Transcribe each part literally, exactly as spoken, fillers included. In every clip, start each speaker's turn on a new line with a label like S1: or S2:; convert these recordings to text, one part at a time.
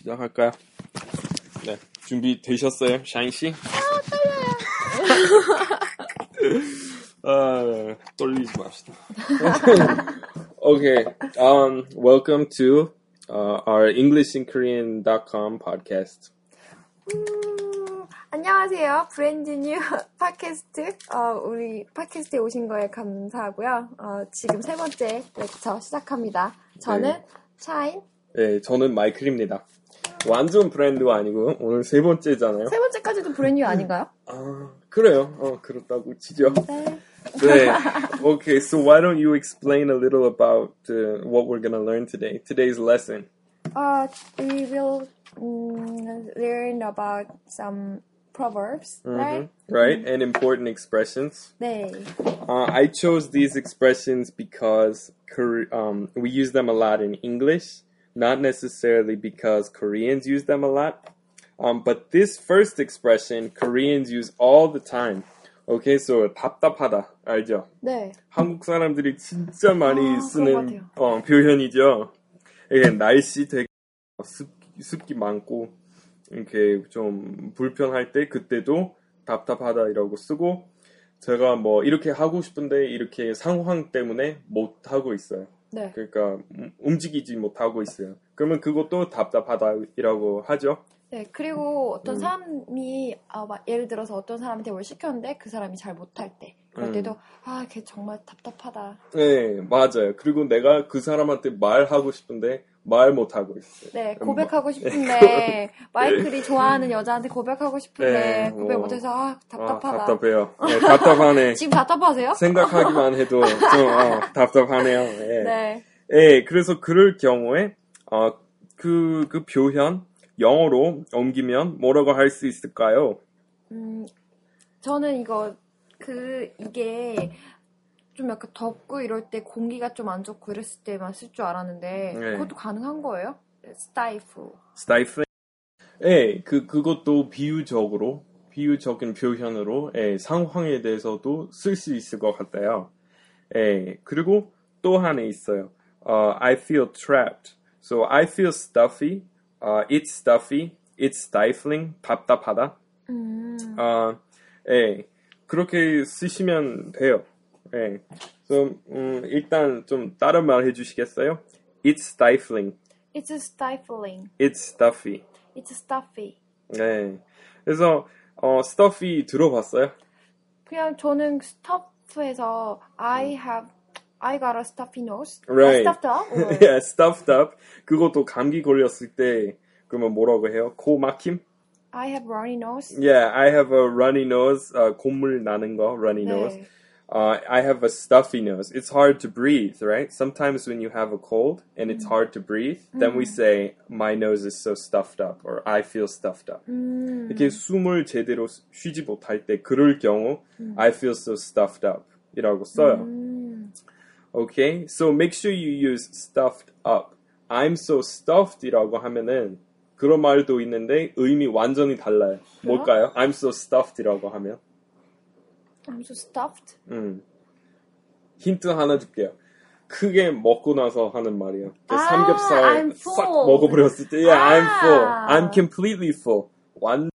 S1: 시작할까요? 네, 준비되셨어요, 샤인 씨? 아, 떨려요. 아, 떨리지 맙시다. Okay, um, welcome to uh, our English in Korean dot com podcast.
S2: 음, 안녕하세요. 브랜드 뉴 팟캐스트. 어, 우리 팟캐스트에 오신 거에 감사하고요. 어, 지금 세 번째 렉처 시작합니다. 저는
S1: 네.
S2: 샤인.
S1: 네, 저는 마이클입니다. 완전 브랜드가 아니고 오늘 세 번째잖아요.
S2: 세 번째까지도 브랜드 뉴 아닌가요?
S1: 아, 그래요. 어, 그렇다고 치죠.
S2: 네.
S1: 네. Okay, so why don't you explain a little about uh, what we're gonna learn today? Today's lesson.
S2: Uh, we will um, learn about some proverbs,
S1: Mm-hmm.
S2: right?
S1: Right? And important expressions.
S2: 네.
S1: Uh, I chose these expressions because Kore- um, we use them a lot in English, not necessarily because Koreans use them a lot. Um, but this first expression, Koreans use all the time. Okay, so 답답하다, 알죠?
S2: 네.
S1: 한국 사람들이 진짜 많이
S2: 아,
S1: 쓰는 어, 표현이죠. 이게 날씨 되게 습, 습기 많고 이렇게 좀 불편할 때 그때도 답답하다 이라고 쓰고, 제가 뭐 이렇게 하고 싶은데 이렇게 상황 때문에 못 하고 있어요.
S2: 네.
S1: 그러니까 움직이지 못하고 있어요. 그러면 그것도 답답하다이라고 하죠.
S2: 네, 그리고 어떤
S1: 음.
S2: 사람이 아, 막 예를 들어서 어떤 사람한테 뭘 시켰는데 그 사람이 잘 못할 때 그럴 때도
S1: 음.
S2: 아, 걔 정말 답답하다.
S1: 네, 맞아요. 그리고 내가 그 사람한테 말하고 싶은데 말 못하고 있어요.
S2: 네, 고백하고 싶은데 마이클이 좋아하는 여자한테 고백하고 싶은데
S1: 네,
S2: 고백
S1: 뭐.
S2: 못해서 아, 답답하다.
S1: 아, 답답해요. 네, 답답하네.
S2: 지금 답답하세요?
S1: 생각하기만 해도 좀 어, 답답하네요. 네.
S2: 네.
S1: 네, 그래서 그럴 경우에 어, 그, 그 표현 영어로 옮기면 뭐라고 할 수 있을까요?
S2: 음, 저는 이거 그 이게 좀 약간 덥고 이럴 때 공기가 좀 안 좋고 이랬을 때만 쓸 줄 알았는데
S1: 네.
S2: 그것도 가능한 거예요? stifle.
S1: stifling. 네, 그, 그것도 비유적으로, 비유적인 표현으로 예, 상황에 대해서도 쓸 수 있을 것 같아요. 예, 그리고 또 하나 있어요. Uh, I feel trapped. So I feel stuffy. Uh, it's stuffy. It's stifling. 답답하다.
S2: 음.
S1: 아, 예, 그렇게 쓰시면 돼요. 예, 좀 음, 일단 좀 다른 말 해주시겠어요? It's stifling.
S2: It's stifling.
S1: It's stuffy.
S2: It's stuffy.
S1: 네, 그래서 어, stuffy 들어봤어요?
S2: 그냥 저는 stuff에서 I have, I got a stuffy nose.
S1: Right.
S2: stuffed up. Or...
S1: yeah, stuffed up. 그것도 감기 걸렸을 때 그러면 뭐라고 해요? 코 막힘?
S2: I have runny nose.
S1: Yeah, I have a runny nose. 어, 콧물 나는 거, runny
S2: 네.
S1: nose. Uh, I have a stuffy nose. It's hard to breathe, right? Sometimes when you have a cold and it's hard to breathe, then we say, my nose is so stuffed up, or I feel stuffed up.
S2: 음.
S1: 이렇게 숨을 제대로 쉬지 못할 때 그럴 경우, I feel so stuffed up 이라고 써요.
S2: 음.
S1: Okay? So make sure you use stuffed up. I'm so stuffed 이라고 하면은 그런 말도 있는데 의미 완전히 달라요.
S2: 그래요?
S1: 뭘까요? I'm so stuffed 이라고 하면.
S2: I'm so stuffed.
S1: 음. 힌트 하나 줄게요. 크게 먹고 나서 하는 말이에요.
S2: 아,
S1: 삼겹살
S2: I'm
S1: 싹
S2: full.
S1: 먹어버렸을 때, yeah, I'm
S2: 아.
S1: full. I'm completely full. 완.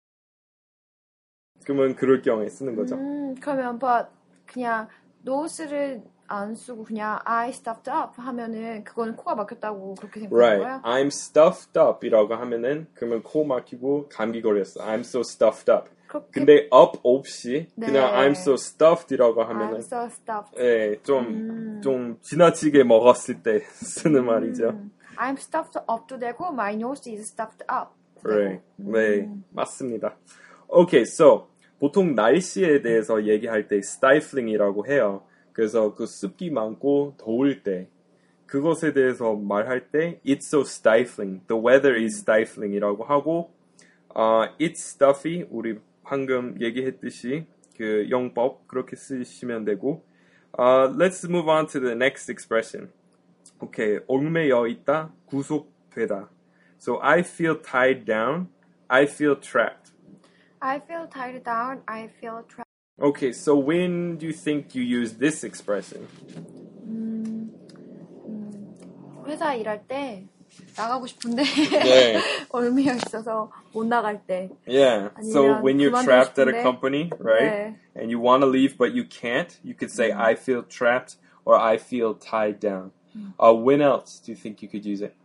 S1: 그러면 그럴 경우에 쓰는 거죠.
S2: 음, 그러면 but 그냥 nose를 안 쓰고 그냥 I stuffed up 하면은 그거는 코가 막혔다고 그렇게 생각하는
S1: Right.
S2: 거야?
S1: I'm stuffed up 이라고 하면은 그러면 코 막히고 감기 걸렸어. I'm so stuffed up.
S2: 그렇게...
S1: 근데 up 없이
S2: 네.
S1: 그냥 I'm so stuffed 이라고 하면은
S2: I'm so stuffed.
S1: 예, 좀,
S2: 음.
S1: 좀 지나치게 먹었을 때 쓰는 말이죠.
S2: 음. I'm stuffed up도 되고 my nose is stuffed up.
S1: Right.
S2: 음.
S1: 네, 맞습니다. Okay, so 보통 날씨에 대해서 얘기할 때 stifling이라고 해요. 그래서 그 습기 많고 더울 때 그것에 대해서 말할 때 it's so stifling, the weather is stifling이라고 하고 uh, it's stuffy, 우리 방금 얘기했듯이 그 용법 그렇게 쓰시면 되고 uh, let's move on to the next expression. Okay, 얽매여 있다, 구속되다. So I feel tied down, I feel trapped.
S2: I feel tied down, I feel trapped.
S1: Okay, so when do you think you use this expression?
S2: 음, 음, 회사 일할 때 나가고 싶은데
S1: 네.
S2: 얼미가 있어서 못 나갈 때.
S1: Yeah. So
S2: 아니면
S1: when you're
S2: 그만두고
S1: trapped at a
S2: 싶은데.
S1: company, right?
S2: 네.
S1: And you want to leave but you can't, you could say I feel trapped or I feel tied down. Uh, when else do you think you could use it?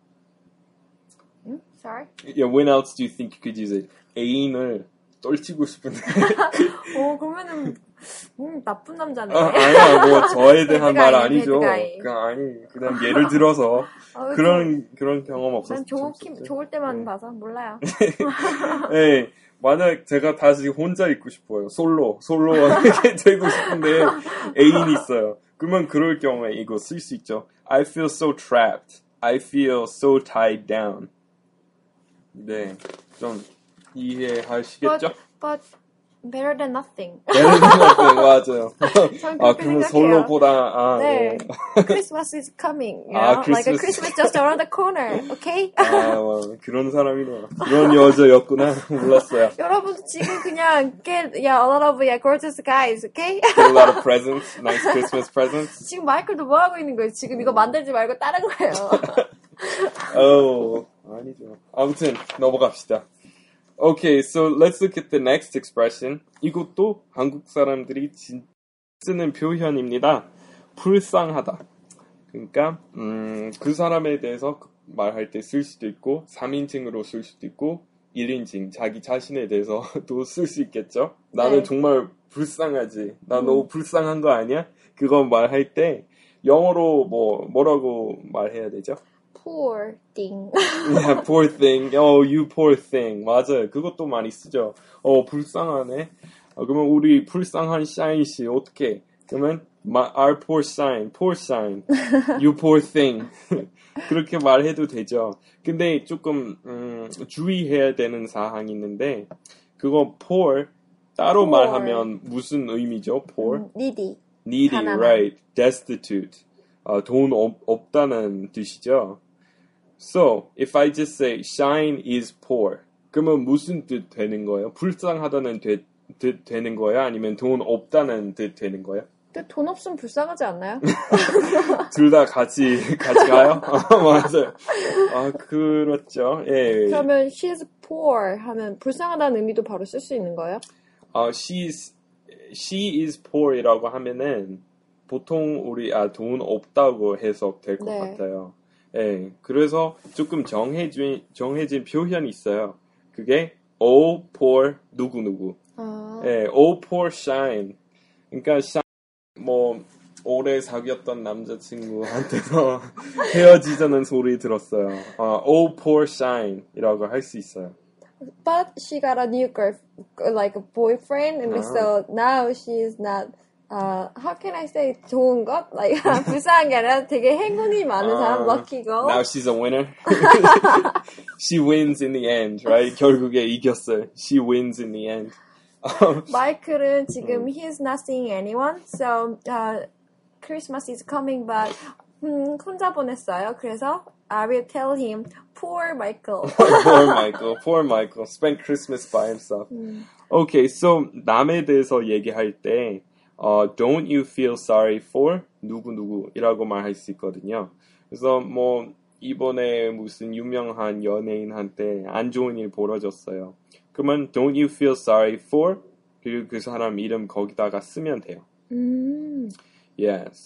S2: 응? Sorry?
S1: Yeah, when else do you think you could use it? 애인을 떨치고 싶은데.
S2: 어, 그러면은 음, 나쁜 남자네.
S1: 아, 아니야, 뭐 저에 대한 말
S2: 배드가이,
S1: 아니죠.
S2: 배드가이.
S1: 그냥 아니, 그냥 예를 들어서
S2: 어,
S1: 그런 그런 경험
S2: 난
S1: 없었어요.
S2: 좋을, 좋을 때만 봐서 몰라요.
S1: 네, 만약 제가 다시 혼자 있고 싶어요. 솔로, 솔로가 되고 싶은데 애인이 있어요. 그러면 그럴 경우에 이거 쓸 수 있죠. I feel so trapped. I feel so tied down. 네, 좀 이해하시겠죠?
S2: But, but better than nothing.
S1: 예를 들면 맞아요.
S2: 전
S1: 아,
S2: 그렇게
S1: 그러면
S2: 생각해요.
S1: 솔로보다 아,
S2: 네.
S1: 네.
S2: Christmas is coming. You
S1: 아,
S2: know? Like a
S1: Christmas.
S2: Christmas just around the corner. Okay?
S1: 아, 와, 그런 사람이네요. 그런 여자였구나. 몰랐어요.
S2: 여러분 지금 그냥 get yeah, a lot of yeah, gorgeous guys. Okay?
S1: Get a lot of presents, nice Christmas presents.
S2: 지금 마이클도 뭐 하고 있는 거예요? 지금 이거 만들지 말고 다른 거예요.
S1: 어, 아니죠. 아무튼 넘어갑시다. Okay, so let's look at the next expression. 이것도 한국 사람들이 진, 쓰는 표현입니다. 불쌍하다. 그러니까 음, 그 사람에 대해서 말할 때 쓸 수도 있고 삼인칭으로 쓸 수도 있고 일인칭 자기 자신에 대해서도 쓸 수 있겠죠. 나는
S2: 네.
S1: 정말 불쌍하지. 나 너무 불쌍한 거 아니야? 그거 말할 때 영어로 뭐 뭐라고 말해야 되죠?
S2: Poor thing.
S1: Yeah, poor thing. Oh, you poor thing. 맞아요. 그것도 많이 쓰죠. 어, 불쌍하네. 어, 그러면 우리 불쌍한 샤인 씨 어떻게? 그러면 my, our poor shine, poor shine. You poor thing. 그렇게 말해도 되죠. 근데 조금 음, 주의해야 되는 사항이 있는데 그거 poor 따로
S2: Poor.
S1: 말하면 무슨 의미죠? poor?
S2: needy.
S1: needy,
S2: 가난한.
S1: right? destitute. 어, 돈 없, 없다는 뜻이죠. So, if I just say shine is poor, 그러면 무슨 뜻 되는 거예요? 불쌍하다는 되, 뜻 되는 거예요? 아니면 돈 없다는 뜻 되는 거예요?
S2: 근데 돈 없으면 불쌍하지 않나요?
S1: 둘 다 같이 같이 가요? 맞아요. 아 그렇죠. 예.
S2: 그러면 she's poor 하면 불쌍하다는 의미도 바로 쓸 수 있는 거예요?
S1: 어, she's she is poor이라고 하면은 보통 우리 아 돈 없다고 해석될 것
S2: 네.
S1: 같아요. 예. 그래서 조금 정해진 정해진 표현이 있어요. 그게 oh poor 누구 누구.
S2: 아,
S1: 예. oh poor shine. 그러니까 shine 뭐 오래 사귀었던 남자친구한테서 헤어지자는 소리 들었어요. 어, oh poor shine 이라고 할 수 있어요.
S2: but she got a new girl, like a boyfriend, and
S1: 아.
S2: so now she's not. Uh, how can I say 좋은 것? Like 불쌍한 게 아니라 되게 행운이 많은 사람,
S1: 아,
S2: lucky girl.
S1: Now she's a winner. She wins in the end, right? 결국에 이겼어요. She wins in the end.
S2: 마이클은 지금 he's not seeing anyone, so uh, Christmas is coming, but 음, 혼자 보냈어요. 그래서 I will tell him, poor Michael.
S1: Poor Michael. Poor Michael. Spent Christmas by himself. Okay, so 남에 대해서 얘기할 때 어, don't you feel sorry for 누구누구이라고 말할 수 있거든요. 그래서 뭐 이번에 무슨 유명한 연예인한테 안 좋은 일 벌어졌어요. 그러면 don't you feel sorry for 그리고 그 사람 이름 거기다가 쓰면 돼요.
S2: 음,
S1: Yes.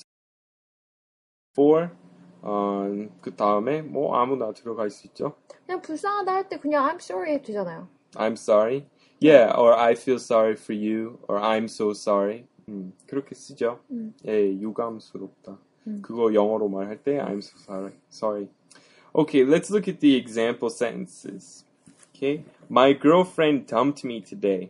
S1: For 어, 그 다음에 뭐 아무나 들어갈 수 있죠.
S2: 그냥 불쌍하다 할 때 그냥 I'm sorry 해도 되잖아요.
S1: I'm sorry. Yeah, or I feel sorry for you, or I'm so sorry. 음, 그렇게 쓰죠.
S2: 음.
S1: 예, 유감스럽다.
S2: 음.
S1: 그거 영어로 말할 때 I'm so sorry. Sorry. Okay, let's look at the example sentences. Okay, my girlfriend dumped me today.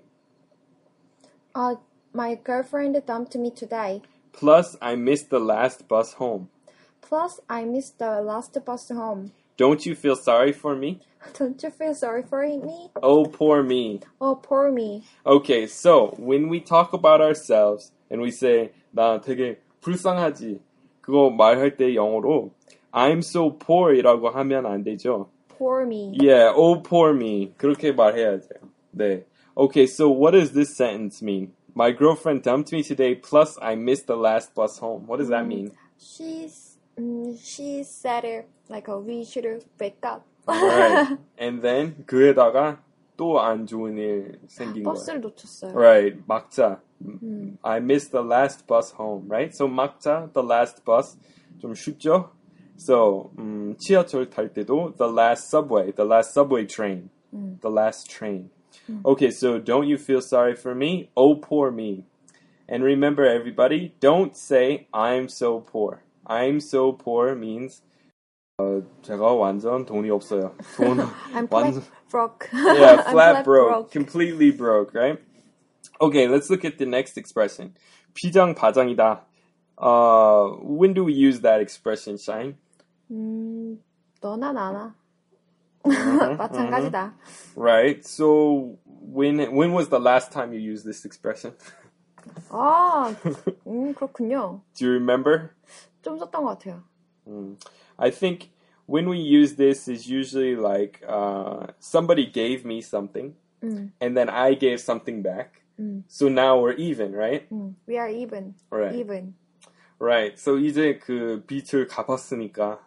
S2: Uh, my girlfriend dumped me today.
S1: Plus, I missed the last bus home.
S2: Plus, I missed the last bus home.
S1: Don't you feel sorry for me?
S2: Don't you feel sorry for me?
S1: Oh, poor me.
S2: Oh, poor me.
S1: Okay, so when we talk about ourselves and we say 나 되게 불쌍하지 그거 말할 때 영어로 I'm so poor이라고 하면 안 되죠.
S2: Poor me.
S1: Yeah, oh poor me. 그렇게 말해야 돼요. 네. Okay, so what does this sentence mean? My girlfriend dumped me today, plus I missed the last bus home. What does that mean?
S2: She's 음, she said it like uh, we should break up.
S1: Right. And then 그에다가 또 안 좋은 일 생긴 거예요.
S2: 버스를 놓쳤어요.
S1: Right. 막자.
S2: 음.
S1: I missed the last bus home. Right? So 막자, the last bus. 좀 쉽죠? So 음, 지하철 탈 때도 the last subway, the last subway train,
S2: 음.
S1: the last train.
S2: 음.
S1: Okay, so don't you feel sorry for me? Oh, poor me. And remember, everybody, don't say I'm so poor. I'm so poor means 어, 제가 완전 돈이 없어요. 돈
S2: I'm
S1: 완전
S2: flat broke.
S1: yeah,
S2: I'm
S1: flat broke,
S2: broke.
S1: completely broke, right? Okay, let's look at the next expression. 비장바장이다. Uh, when do we use that expression, Shine?
S2: 음, 너나 나나.
S1: Mhm,
S2: 마찬가지다.
S1: Right. So when when was the last time you used this expression?
S2: 아, 음, 그렇군요.
S1: Do you remember?
S2: 좀 썼던 것 같아요.
S1: Mm. I think when we use this is usually like uh, somebody gave me something
S2: 음,
S1: and then I gave something back.
S2: 음,
S1: So now we're even, right?
S2: 음. We are even.
S1: Right.
S2: Even.
S1: Right. So 이제 그 빚을 갚았으니까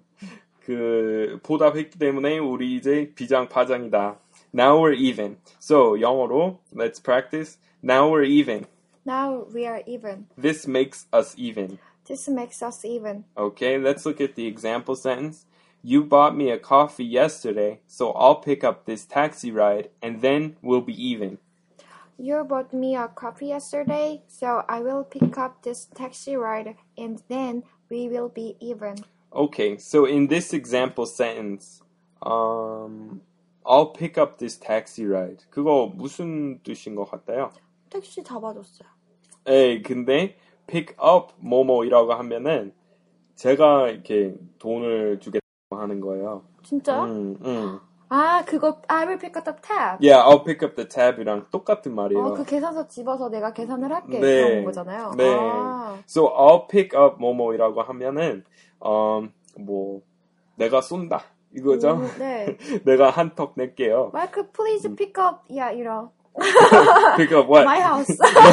S1: 그 보답했기 때문에 우리 이제 비장파장이다. Now we're even. So 영어로 let's practice. Now we're even.
S2: Now we are even.
S1: This makes us even.
S2: This makes us even.
S1: Okay, let's look at the example sentence. You bought me a coffee yesterday, so I'll pick up this taxi ride and then we'll be even.
S2: You bought me a coffee yesterday, so I will pick up this taxi ride and then we will be even.
S1: Okay, so in this example sentence, um, I'll pick up this taxi ride. 그거 무슨 뜻인 것 같아요?
S2: 택시 잡아줬어요.
S1: 에이, 근데 pick up 뭐뭐이라고 하면은 제가 이렇게 돈을 주겠다고 하는 거예요.
S2: 진짜요?
S1: 음, 음.
S2: 아, 그거 I will pick up the tab.
S1: Yeah, I'll pick up the tab이랑 똑같은 말이에요.
S2: 어, 그 계산서 집어서 내가 계산을 할게.
S1: 네.
S2: 그런 거잖아요.
S1: 네.
S2: 아.
S1: So I'll pick up 뭐뭐이라고 하면은 um, 뭐 내가 쏜다 이거죠.
S2: 오, 네.
S1: 내가 한턱 낼게요.
S2: Michael, please pick up, yeah, you know,
S1: Pick up what?
S2: my house.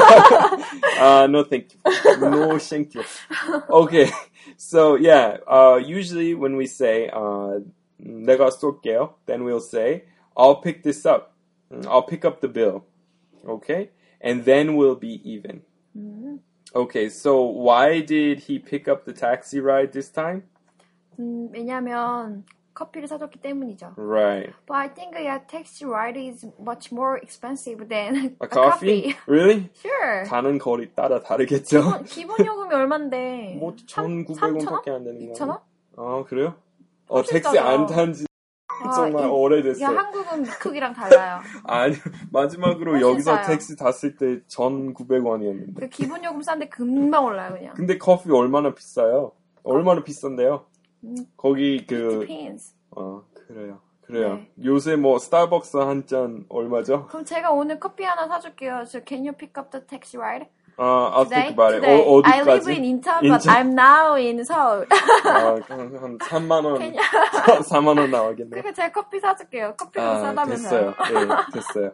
S1: uh, no thank you. No thank you. Okay. So yeah, uh, usually when we say uh, 내가 쏠게요, then we'll say I'll pick this up. I'll pick up the bill. Okay? And then we'll be even.
S2: 음,
S1: Okay, so why did he pick up the taxi ride this time?
S2: 음, 왜냐면 커피를 사줬기 때문이죠.
S1: Right.
S2: But I think a taxi ride is much more expensive than
S1: A
S2: a
S1: coffee?
S2: coffee.
S1: Really?
S2: Sure.
S1: 가는 거리 따라 다르겠죠?
S2: 기본, 기본 요금이 얼만데?
S1: 뭐 천구백 원밖에 안 되는 거.
S2: 이천 원?
S1: 아, 그래요? 어,
S2: 훨씬
S1: 택시 안
S2: 싸죠.
S1: 탄지
S2: 아,
S1: 정말
S2: 이-
S1: 오래됐어요.
S2: 야, 한국은 크기랑 달라요.
S1: 아니, 마지막으로
S2: 훨씬
S1: 여기서
S2: 싸요.
S1: 택시 탔을 때 천구백 원이었는데.
S2: 그 기본 요금 싼데 금방 올라요, 그냥.
S1: 근데 커피 얼마나 비싸요? 얼마나 비싼데요?
S2: 음,
S1: 거기 그
S2: depends.
S1: 어, 그래요. 그래요.
S2: 네.
S1: 요새 뭐 스타벅스 한 잔 얼마죠?
S2: 그럼 제가 오늘 커피 하나 사줄게요. So can you pick up the taxi ride?
S1: 어, I'll
S2: Today?
S1: think about it.
S2: Today.
S1: 어,
S2: I live
S1: 어디까지?
S2: in Incheon, but
S1: 인천?
S2: I'm now in Seoul.
S1: 아, 한, 한 삼만 원,
S2: Can
S1: 사만 원 나오겠네.
S2: 그러니까 제가 커피 사줄게요. 커피가
S1: 아,
S2: 싸다면서요.
S1: 됐어요. 네, 됐어요.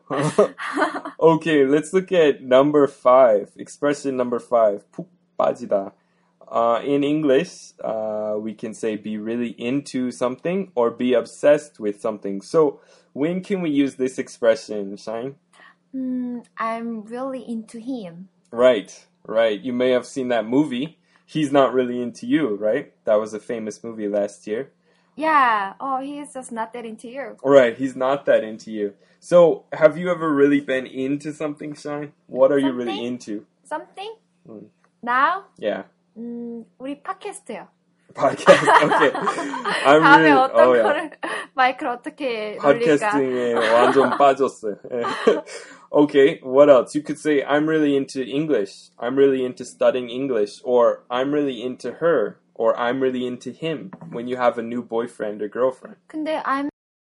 S1: Okay, let's look at number five. Expression number five. 푹 빠지다. Uh, in English, uh, we can say be really into something or be obsessed with something. So, when can we use this expression, Shine?
S2: 음, I'm really into him.
S1: Right, right. You may have seen that movie. He's not really into you, right? That was a famous movie last year.
S2: Yeah. Oh, he's just not that into you.
S1: Right, he's not that into you. So, have you ever really been into something, Shine? What are you really
S2: Something?
S1: into?
S2: Something?
S1: 음.
S2: Now?
S1: Yeah.
S2: 음, 우리 팟캐스트요.
S1: Podcast. Okay. I'm
S2: 다음에
S1: really,
S2: 어떤
S1: oh, yeah.
S2: 거를 마이크를 어떻게 놀릴까?
S1: 팟캐스팅에 완전 빠졌어요. 예. Okay, what else? You could say, I'm really into English. I'm really into studying English. Or, I'm really into her. Or, I'm really into him. When you have a new boyfriend or girlfriend.
S2: 근데 I'm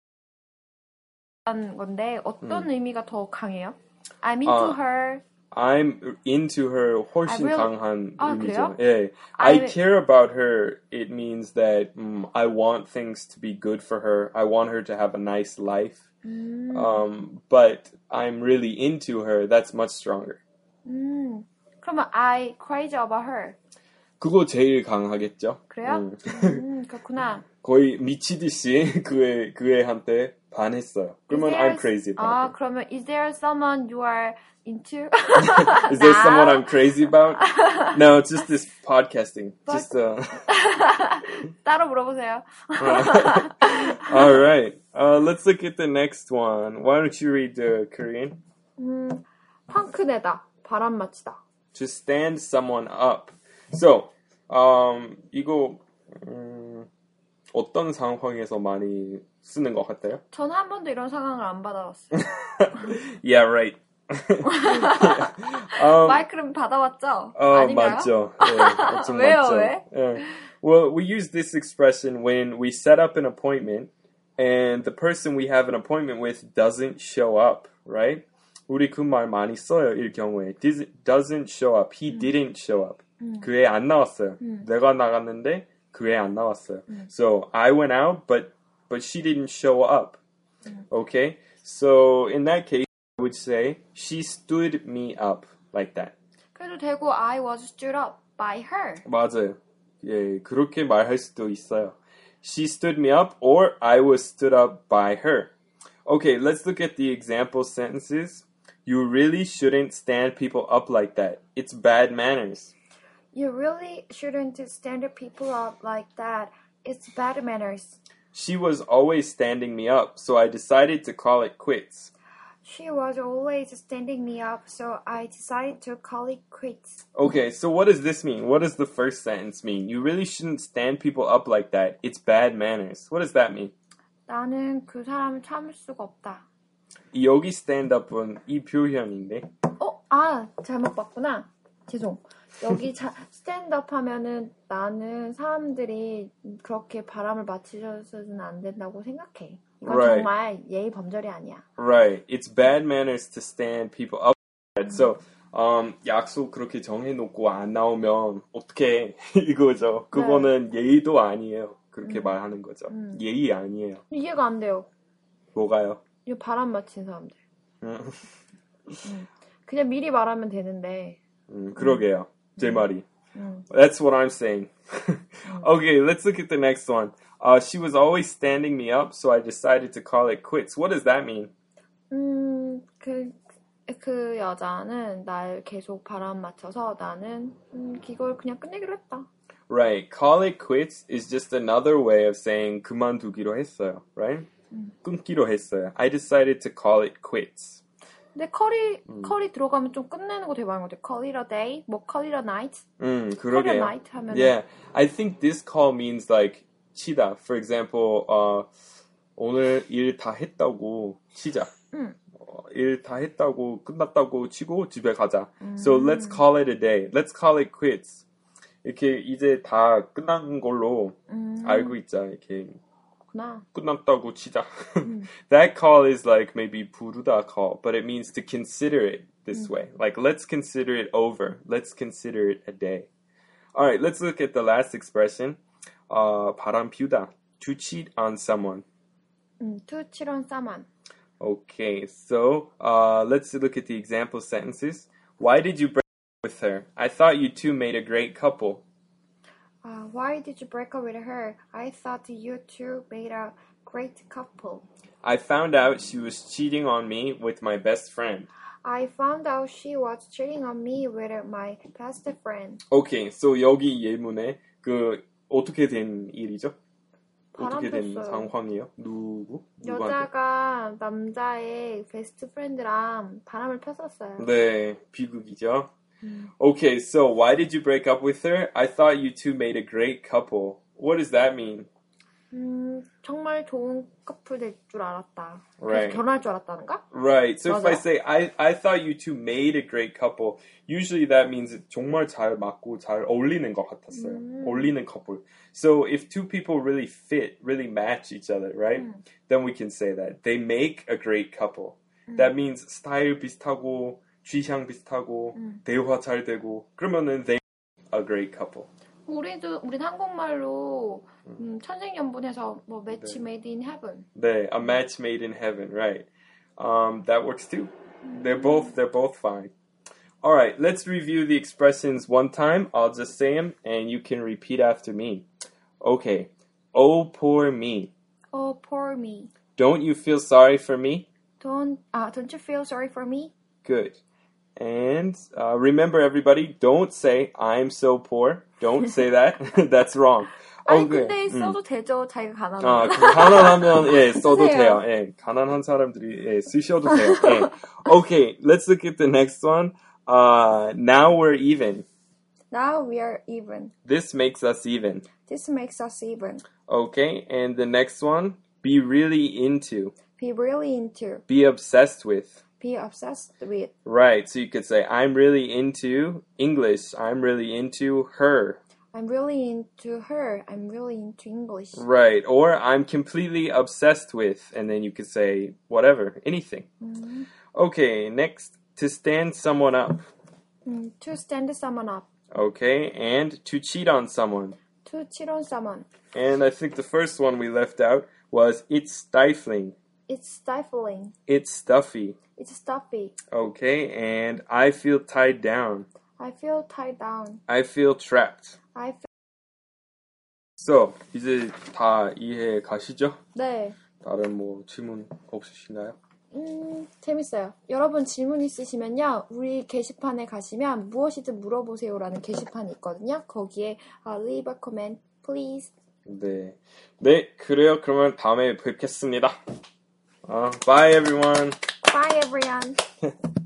S2: 한 건데 어떤
S1: 음.
S2: 의미가 더 강해요? I'm into
S1: 아.
S2: her.
S1: I'm into her 훨씬
S2: I will-
S1: 강한
S2: 아,
S1: 의미죠.
S2: 그래요?
S1: 예. I,
S2: I-
S1: care about her. It means that um, I want things to be good for her. I want her to have a nice life.
S2: 음,
S1: Um, but I'm really into her. That's much stronger.
S2: 음. 그러면 I crazy about her.
S1: 그거 제일 강하겠죠.
S2: 그래요?
S1: 음.
S2: 음, 그렇구나.
S1: 거의 미치듯이 그애 그 애한테 반했어요. 그러면
S2: Is there-
S1: I'm crazy about
S2: 아,
S1: it.
S2: 그러면 is there someone you are into?
S1: Is there
S2: now?
S1: someone I'm crazy about? No, it's just this podcasting.
S2: But-
S1: Just uh.
S2: 따로 물어보세요.
S1: All right. Uh, let's look at the next one. Why don't you read the Korean?
S2: 음, 펑크 내다, 바람 맞히다.
S1: To stand someone up. So, um, 이거 음, 어떤 상황에서 많이 쓰는 것 같아요?
S2: 전 한 번도 이런 상황을 안 받아봤어요.
S1: Yeah, right. um,
S2: 마이크는 받아봤죠?
S1: 어,
S2: 아닌가요?
S1: 맞죠. 네, 좀
S2: 왜요,
S1: 맞죠.
S2: 왜?
S1: 예. Well, we use this expression when we set up an appointment and the person we have an appointment with doesn't show up, right? 우리 그 말 많이 써요, 이 경우에. Dis- doesn't show up. He didn't show up. 그 애 안 나왔어요. 내가 나갔는데 그 애 안 나왔어요. So, I went out, but, but she didn't show up. Okay? So, in that case, I would say, she stood me up like that.
S2: 그래도 되고 I was stood up by her.
S1: 맞아요. 예, 그렇게 말할 수도 있어요. She stood me up or I was stood up by her. Okay, let's look at the example sentences. You really shouldn't stand people up like that. It's bad manners.
S2: You really shouldn't stand people up like that. It's bad manners.
S1: She was always standing me up, so I decided to call it quits.
S2: She was always standing me up, so I decided to call it quits.
S1: Okay, so what does this mean? What does the first sentence mean? You really shouldn't stand people up like that. It's bad manners. What does that mean?
S2: 나는 그 사람을 참을 수가 없다.
S1: 이 여기 stand up은 이 표현인데.
S2: 어? 아, 잘못 봤구나. 죄송. 여기 자, 스탠드업 하면은 나는 사람들이 그렇게 바람을 맞추셔서는 안 된다고 생각해. 이건
S1: Right.
S2: 정말 예의 범절이 아니야.
S1: Right. It's bad manners to stand people up. So, um, 약속 그렇게 정해놓고 안 나오면 어떡해 이거죠. 그거는 예의도 아니에요. 그렇게
S2: 음.
S1: 말하는 거죠.
S2: 음.
S1: 예의 아니에요.
S2: 이해가 안 돼요.
S1: 뭐가요?
S2: 이 바람 맞힌 사람들.
S1: 음,
S2: 음. 그냥 미리 말하면 되는데.
S1: 음, 그러게요. 제 말이.
S2: 음.
S1: That's what I'm saying. Okay, let's look at the next one. Uh, she was always standing me up, so I decided to call it quits. What does that mean?
S2: 음, 그, 그 여자는 날 계속 바람 맞춰서 나는 음, 이걸 그냥 끝내기로 했다.
S1: Right. Call it quits is just another way of saying 그만두기로 했어요. Right? 끊기로 했어요. I decided to call it quits.
S2: 근데 컬이, 컬이 들어가면 좀 끝내는 거 되게 많은 것 같아. Call it a day, 뭐 call it a night,
S1: 음,
S2: call it a
S1: 그러게요.
S2: night 하면
S1: Yeah, I think this call means like 치다. For example, uh, 오늘 일 다 했다고 치자.
S2: 음.
S1: 어, 일 다 했다고 끝났다고 치고 집에 가자. So let's call it a day. Let's call it quits. 이렇게 이제 다 끝난 걸로
S2: 음,
S1: 알고 있자. 이렇게
S2: 그렇구나.
S1: 끝났다고 치자. That call is like maybe 부르다 call, but it means to consider it this way. Like, let's consider it over. Let's consider it a day. All right, let's look at the last expression. Uh, 바람 피우다. To cheat on someone.
S2: 음, to cheat on someone.
S1: Okay, so uh, let's look at the example sentences. Why did you break up with her? I thought you two made a great couple.
S2: Uh, why did you break up with her? I thought you two made a great couple.
S1: I found out she was cheating on me with my best friend.
S2: I found out she was cheating on me with my best friend.
S1: Okay, so 여기 예문에 그 어떻게 된 일이죠? 어떻게 된
S2: 바람 폈어요.
S1: 상황이에요? 누구? 누구한테?
S2: 여자가 남자의 베스트 프렌드랑 바람을 폈었어요.
S1: 네, 비극이죠.
S2: 음.
S1: Okay, so why did you break up with her? I thought you two made a great couple. What does that mean?
S2: 음, 정말 좋은 커플 될 줄 알았다.
S1: Right.
S2: 그래서 결혼할 줄 알았다는가?
S1: Right. So if I
S2: 맞아.
S1: say I I thought you two made a great couple, usually that means 정말 잘 맞고 잘 어울리는 것 같았어요.
S2: 음.
S1: 어울리는 couple. So if two people really fit, really match each other, right?
S2: 음.
S1: Then we can say that they make a great couple.
S2: 음.
S1: That means 스타일 비슷하고 취향 비슷하고
S2: 음.
S1: 대화 잘 되고 그러면은 they make a great couple.
S2: 우리도 우린 한국말로 음, 천생연분해서 뭐 match
S1: 네.
S2: made in heaven.
S1: 네, a match made in heaven, right? Um, that works too. They're both they're both fine. Alright, let's review the expressions one time. I'll just say them and you can repeat after me. Okay. Oh, poor me.
S2: Oh, poor me.
S1: Don't you feel sorry for me?
S2: Don't, uh, don't you feel sorry for me?
S1: Good. And uh, remember, everybody, don't say I'm so poor. Don't say that. That's wrong.
S2: 아니,
S1: Okay.
S2: 근데
S1: 음.
S2: 써도 되죠, 자기가 가난하면.
S1: 아, 그 가난하면 예 써도
S2: 쓰세요.
S1: 돼요. 예, 가난한 사람들이 예, 쓰셔도 돼요. 예. Okay, let's look at the next one. Uh, now we're even.
S2: Now we are even.
S1: This makes us even.
S2: This makes us even.
S1: Okay, and the next one, be really into.
S2: Be really into.
S1: Be obsessed with.
S2: Be obsessed with.
S1: Right, so you could say, I'm really into English. I'm really into her.
S2: I'm really into her. I'm really into English.
S1: Right, or I'm completely obsessed with, and then you could say whatever, anything.
S2: Mm-hmm.
S1: Okay, next, to stand someone up.
S2: Mm, to stand someone up.
S1: Okay, and to cheat on someone.
S2: To cheat on someone.
S1: And I think the first one we left out was it's stifling.
S2: It's stifling.
S1: It's stuffy.
S2: It's stuffy.
S1: Okay, and I feel tied down.
S2: I feel tied down.
S1: I feel trapped.
S2: I feel...
S1: So, 이제 다 이해 가시죠?
S2: 네.
S1: 다른 뭐 질문 없으신가요?
S2: 음, 재밌어요. 여러분 질문 있으시면요. 우리 게시판에 가시면 무엇이든 물어보세요라는 게시판이 있거든요. 거기에 uh, leave a comment, please.
S1: 네. 네, 그래요. 그러면 다음에 뵙겠습니다. Uh, bye everyone.
S2: Bye everyone.